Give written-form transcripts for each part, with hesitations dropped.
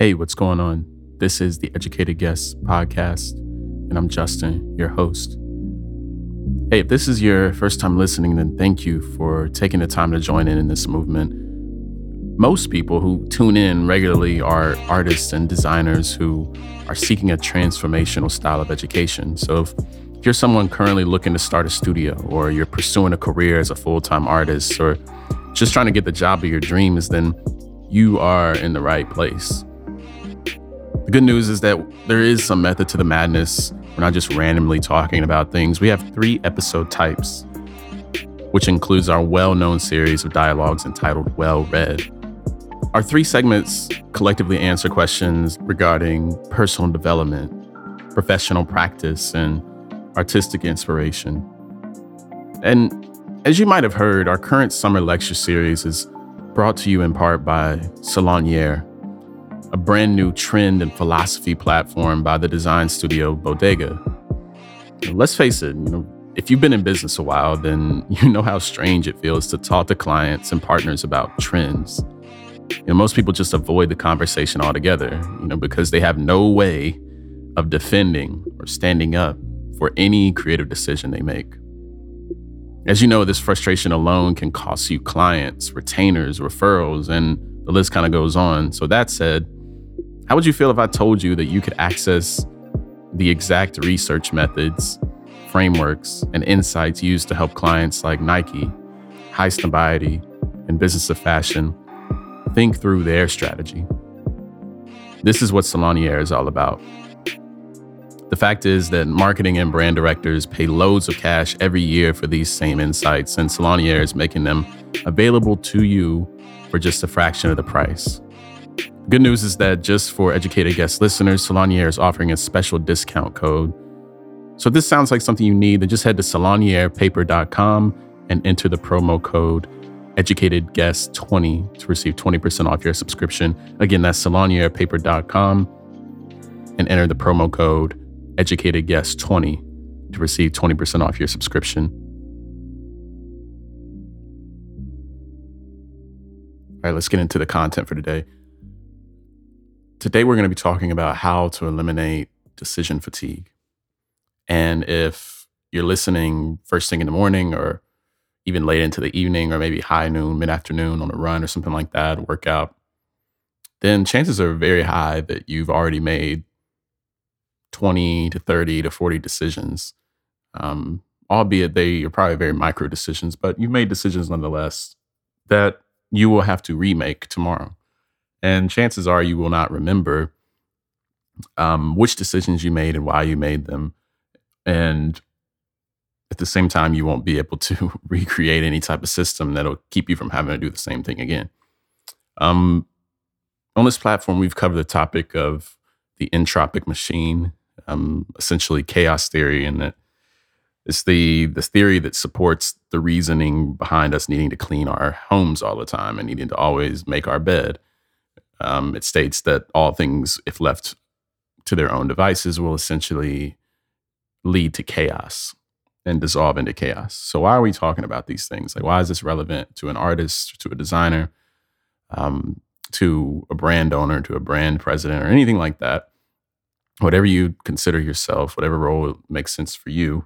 Hey, what's going on? This is the Educated Guest podcast, and I'm Justin, your host. Hey, if this is your first time listening, then thank you for taking the time to join in this movement. Most people who tune in regularly are artists and designers who are seeking a transformational style of education. So if you're someone currently looking to start a studio, or you're pursuing a career as a full-time artist, or just trying to get the job of your dreams, then you are in the right place. The good news is that there is some method to the madness. We're not just randomly talking about things. We have 3 episode types, which includes our well-known series of dialogues entitled Well Read. Our 3 segments collectively answer questions regarding personal development, professional practice, and artistic inspiration. And as you might have heard, our current summer lecture series is brought to you in part by Salonier, a brand new trend and philosophy platform by the design studio Bodega. Let's face it, if you've been in business a while, then you know how strange it feels to talk to clients and partners about trends. Most people just avoid the conversation altogether, because they have no way of defending or standing up for any creative decision they make. As you know, this frustration alone can cost you clients, retainers, referrals, and the list kind of goes on. So that said, how would you feel if I told you that you could access the exact research methods, frameworks, and insights used to help clients like Nike, Highsnobiety, and Business of Fashion think through their strategy? This is what Salonier is all about. The fact is that marketing and brand directors pay loads of cash every year for these same insights, and Salonier is making them available to you for just a fraction of the price. Good news is that just for Educated Guest listeners, Salonier is offering a special discount code. So if this sounds like something you need, then just head to salonierpaper.com and enter the promo code EducatedGuest20 to receive 20% off your subscription. Again, that's salonierpaper.com and enter the promo code EducatedGuest20 to receive 20% off your subscription. All right, let's get into the content for today. Today, we're going to be talking about how to eliminate decision fatigue. And if you're listening first thing in the morning, or even late into the evening, or maybe high noon, mid-afternoon on a run or something like that, workout, then chances are very high that you've already made 20 to 30 to 40 decisions, albeit they are probably very micro decisions, but you've made decisions nonetheless that you will have to remake tomorrow. And chances are you will not remember which decisions you made and why you made them. And at the same time, you won't be able to recreate any type of system that'll keep you from having to do the same thing again. On this platform, we've covered the topic of the entropic machine, essentially chaos theory, and that it's the theory that supports the reasoning behind us needing to clean our homes all the time and needing to always make our bed. It states that all things, if left to their own devices, will essentially lead to chaos and dissolve into chaos. So why are we talking about these things? Like, why is this relevant to an artist, to a designer, to a brand owner, to a brand president, or anything like that? Whatever you consider yourself, whatever role makes sense for you.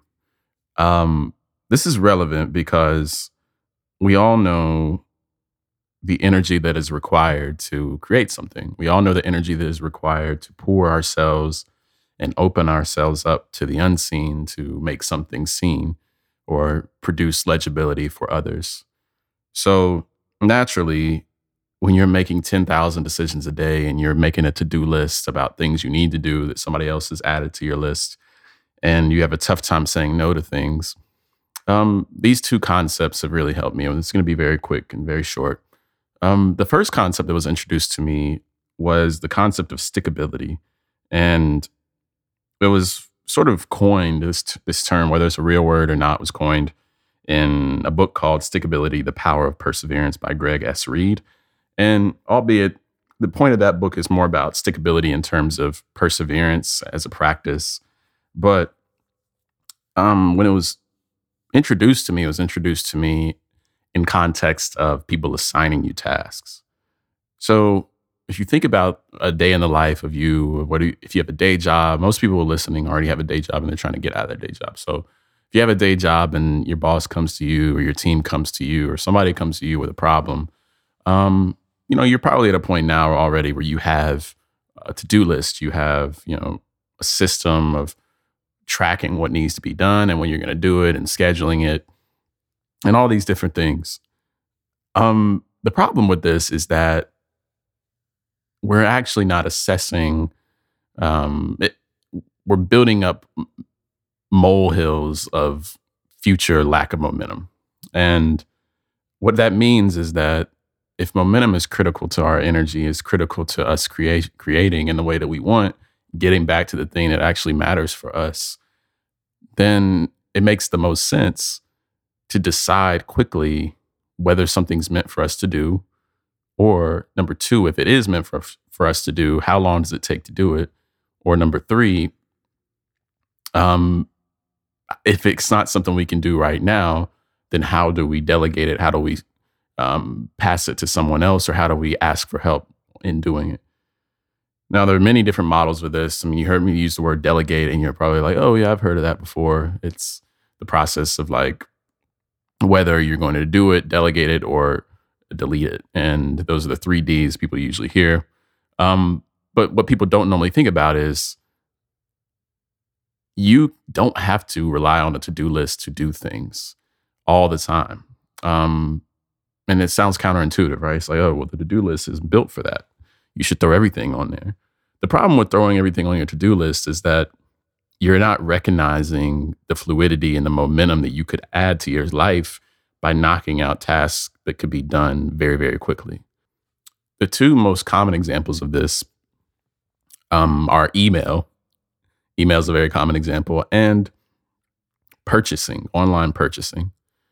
This is relevant because we all know the energy that is required to create something. We all know the energy that is required to pour ourselves and open ourselves up to the unseen to make something seen or produce legibility for others. So naturally, when you're making 10,000 decisions a day and you're making a to-do list about things you need to do that somebody else has added to your list, and you have a tough time saying no to things, these 2 concepts have really helped me. And it's going to be very quick and very short. The first concept that was introduced to me was the concept of stickability. And it was sort of coined, this term, whether it's a real word or not, was coined in a book called Stickability, The Power of Perseverance by Greg S. Reed. And albeit the point of that book is more about stickability in terms of perseverance as a practice. But when it was introduced to me, in context of people assigning you tasks. So if you think about a day in the life of you, if you have a day job, most people listening already have a day job and they're trying to get out of their day job. So if you have a day job and your boss comes to you or your team comes to you or somebody comes to you with a problem, you're probably at a point now already where you have a to-do list, you have, a system of tracking what needs to be done and when you're going to do it and scheduling it and all these different things. The problem with this is that we're actually not assessing it. We're building up molehills of future lack of momentum. And what that means is that if momentum is critical to our energy, is critical to us creating in the way that we want, getting back to the thing that actually matters for us, then it makes the most sense to decide quickly whether something's meant for us to do, or number two, if it is meant for us to do, how long does it take to do it? Or number three, if it's not something we can do right now, then how do we delegate it? How do we pass it to someone else, or how do we ask for help in doing it? Now, there are many different models of this. I mean, you heard me use the word delegate, and you're probably like, oh, yeah, I've heard of that before. It's the process of like whether you're going to do it, delegate it, or delete it. And those are the 3 Ds people usually hear. But what people don't normally think about is you don't have to rely on a to-do list to do things all the time. And it sounds counterintuitive, right? It's like, oh, well, the to-do list is built for that. You should throw everything on there. The problem with throwing everything on your to-do list is that you're not recognizing the fluidity and the momentum that you could add to your life by knocking out tasks that could be done very, very quickly. The 2 most common examples of this are email. Email is a very common example, and purchasing, online purchasing.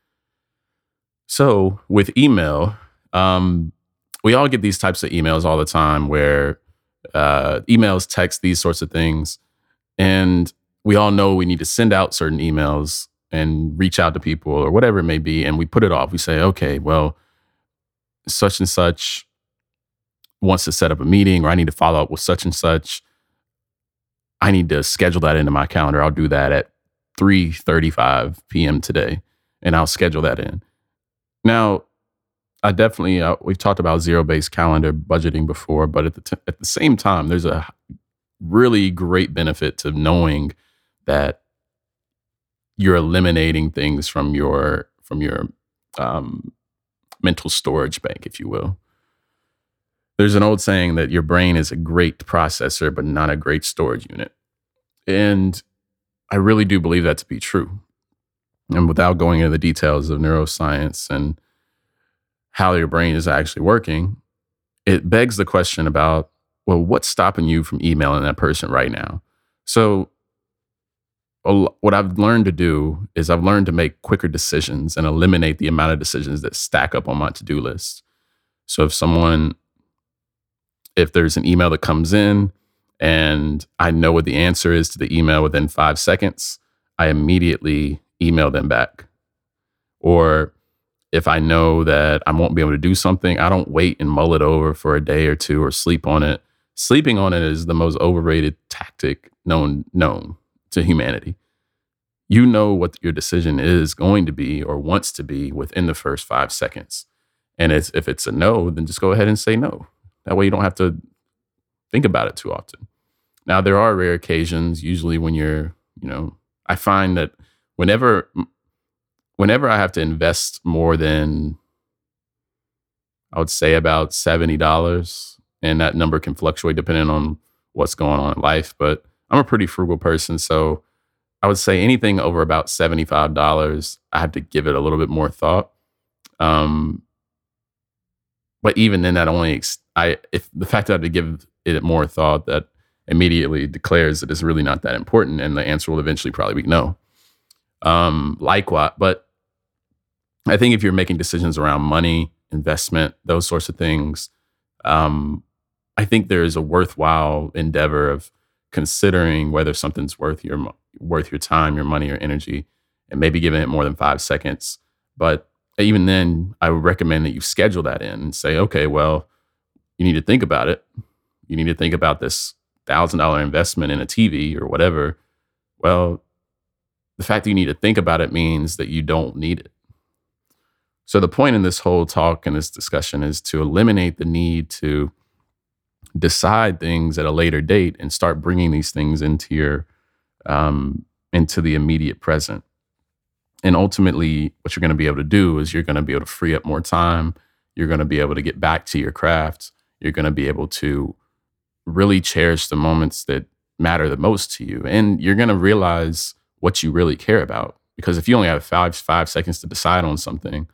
So with email, we all get these types of emails all the time where emails, text, these sorts of things. And we all know we need to send out certain emails and reach out to people or whatever it may be. And we put it off. We say, okay, well, such and such wants to set up a meeting, or I need to follow up with such and such. I need to schedule that into my calendar. I'll do that at 3:35 p.m. today, and I'll schedule that in. Now, I definitely, we've talked about zero-based calendar budgeting before, but at the same time, there's a really great benefit to knowing that you're eliminating things from your mental storage bank, if you will. There's an old saying that your brain is a great processor, but not a great storage unit. And I really do believe that to be true. And without going into the details of neuroscience and how your brain is actually working, it begs the question about, well, what's stopping you from emailing that person right now? So what I've learned to do is I've learned to make quicker decisions and eliminate the amount of decisions that stack up on my to-do list. So if there's an email that comes in and I know what the answer is to the email within 5 seconds, I immediately email them back. Or if I know that I won't be able to do something, I don't wait and mull it over for a day or two or sleep on it. Sleeping on it is the most overrated tactic known to humanity. You know what your decision is going to be or wants to be within the first 5 seconds. And if it's a no, then just go ahead and say no. That way you don't have to think about it too often. Now, there are rare occasions, usually when I find that whenever I have to invest more than, I would say about $70, and that number can fluctuate depending on what's going on in life, but I'm a pretty frugal person. So I would say anything over about $75, I have to give it a little bit more thought. But even then, that if the fact that I have to give it more thought, that immediately declares that it's really not that important, and the answer will eventually probably be no. Likewise, but I think if you're making decisions around money, investment, those sorts of things, I think there is a worthwhile endeavor of considering whether something's worth your time, your money, or energy, and maybe giving it more than 5 seconds. But even then, I would recommend that you schedule that in and say, okay, well, you need to think about it. You need to think about this $1,000 investment in a TV or whatever. Well, the fact that you need to think about it means that you don't need it. So the point in this whole talk and this discussion is to eliminate the need to decide things at a later date and start bringing these things into the immediate present. And ultimately, what you're going to be able to do is you're going to be able to free up more time. You're going to be able to get back to your craft. You're going to be able to really cherish the moments that matter the most to you. And you're going to realize what you really care about. Because if you only have five seconds to decide on something,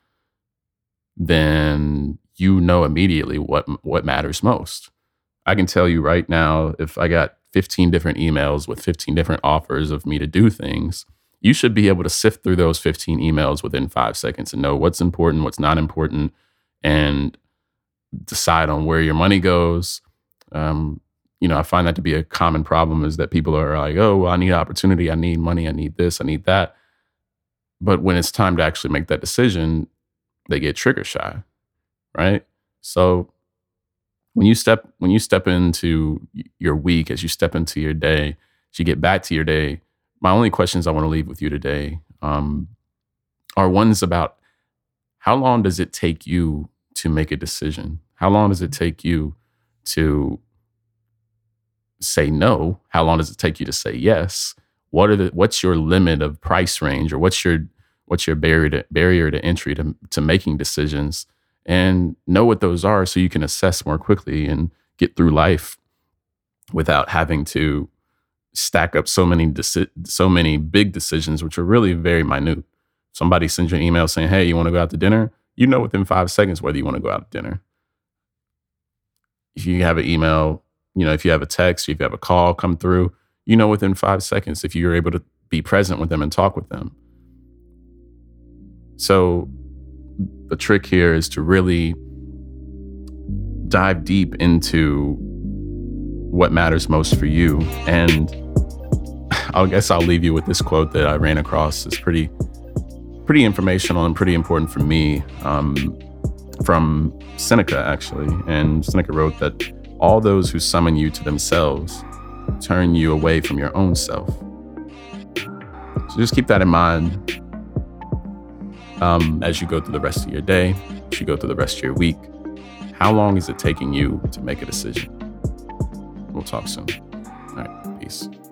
then you know immediately what matters most. I can tell you right now, if I got 15 different emails with 15 different offers of me to do things, you should be able to sift through those 15 emails within 5 seconds and know what's important, what's not important, and decide on where your money goes. I find that to be a common problem, is that people are like, oh, well, I need opportunity, I need money, I need this, I need that. But when it's time to actually make that decision, they get trigger shy, right? So when you step into your week, as you step into your day, as you get back to your day, my only questions I want to leave with you today are ones about how long does it take you to make a decision? How long does it take you to say no? How long does it take you to say yes? What's your limit of price range, or what's your barrier to entry to making decisions? And know what those are so you can assess more quickly and get through life without having to stack up so many big decisions, which are really very minute. Somebody sends you an email saying, hey, you want to go out to dinner? You know within 5 seconds whether you want to go out to dinner. If you have an email, if you have a text, if you have a call come through, you know within 5 seconds if you're able to be present with them and talk with them. So the trick here is to really dive deep into what matters most for you. And I guess I'll leave you with this quote that I ran across. It's pretty informational and pretty important for me, from Seneca, actually. And Seneca wrote that all those who summon you to themselves turn you away from your own self. So just keep that in mind as you go through the rest of your day, as you go through the rest of your week. How long is it taking you to make a decision? We'll talk soon. All right, peace.